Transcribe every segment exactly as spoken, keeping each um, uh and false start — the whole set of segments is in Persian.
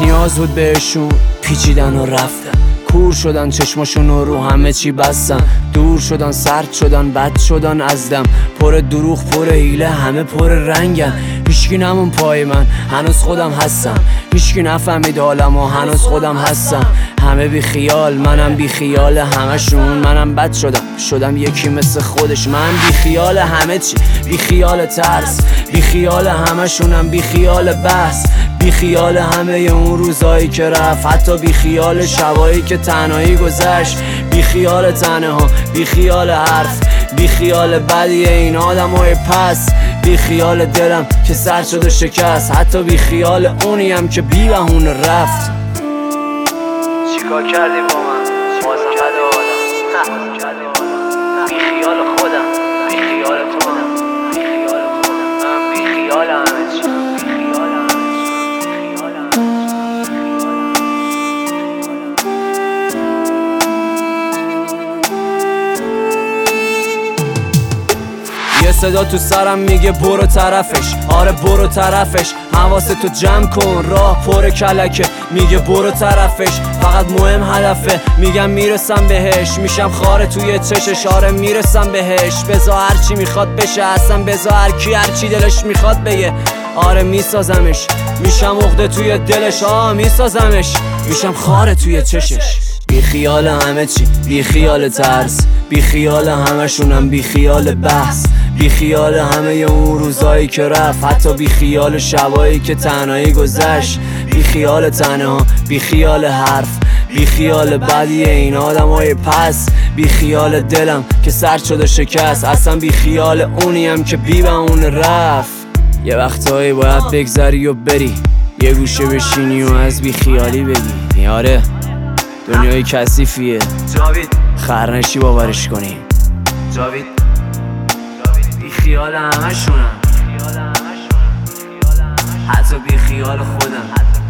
نیاز بود بهشون پیچیدن و رفتن، کور شدن چشماشون رو همه چی بستن، دور شدن سرد شدن بد شدن از دم، پر دروغ پر حیله همه پر رنگن. هیچکی نمون پای من هنوز خودم هستم، هیچکی نفهمید حالم و هنوز خودم هستم. همه بی خیال منم بی خیال همشون، منم بد شدم شدم یکی مثل خودش. من بی خیال همه چی، بی خیال ترس، بی خیال همشونم بی خیال بحث، بی خیال همه اون روزایی که رفت، حتی بی خیال شبایی که تنهایی گذشت، بی خیال تنها، بی خیال حرف، بی خیال بدی این آدمای پس، بی خیال دلم که سر شد و شکست، حتی بی خیال اونیم که بی بهونه رفت. چیکار کردی با من؟ بازم بد آدم بی خیال خودم، بی خیال تو هم، بی خیال خودم، من بی خیال همه چی، بی خیال همه چی، بی خیال همه چی. یه صدا تو سرم میگه برو طرفش، آره برو طرفش، حواستو جمع کن راه پر کلکه، میگه برو طرفش فقط مهم هدفه، میگم میرسم بهش، میشم خاره توی چشش، آره میرسم بهش، بذار هرچی میخواد بشه، اصلا بذار هرکی هرچی دلش میخواد بگه، آره میسازمش، میشم عقده توی دلش، آه میسازمش، میشم خاره توی چشش. بی خیال همه چی، بی خیال ترس، بی خیال همشونم بی خیال بحث، بی خیال همه اون روزایی که رفت، حتی بی خیال شبایی که تنهایی گذشت، بی خیال تنها، بی خیال حرف، بی خیال بدی این آدمای پس، بی خیال دلم که سر شد و شکست، اصلا بی خیال اونیم که بی بهونه رفت. یه وقتایی باید بگذری و بری، یه گوشه بشینی و از بی خیالی بگی، آره دنیای کثیفیه، جاوید خرنشی باورش کنی. جاوید بی خیال همشونم، حتی بی خیال خودم،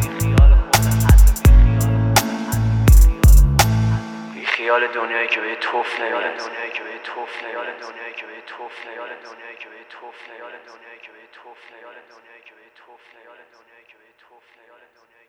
بی خیال دنیایی که به یه توف نمیاد، دنیایی که به یه توف نمیاد، دنیایی که به یه توف نمیاد، دنیایی که به یه توف نمیاد، دنیایی که به یه توف نمیاد، دنیایی که به یه توف نمیاد، دنیایی که به یه توف نمیاد.